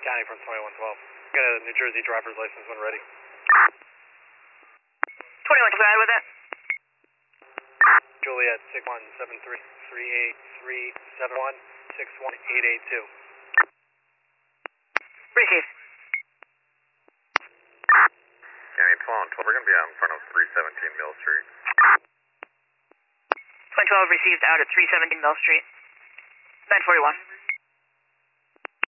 County from 2112. Got a New Jersey driver's license when ready. 21, go ahead with that. Juliet 6173-38371-61882. Receive. County 1212, we're going to be out in front of 317 Mill Street. 2012 received out at 317 Mill Street. 941.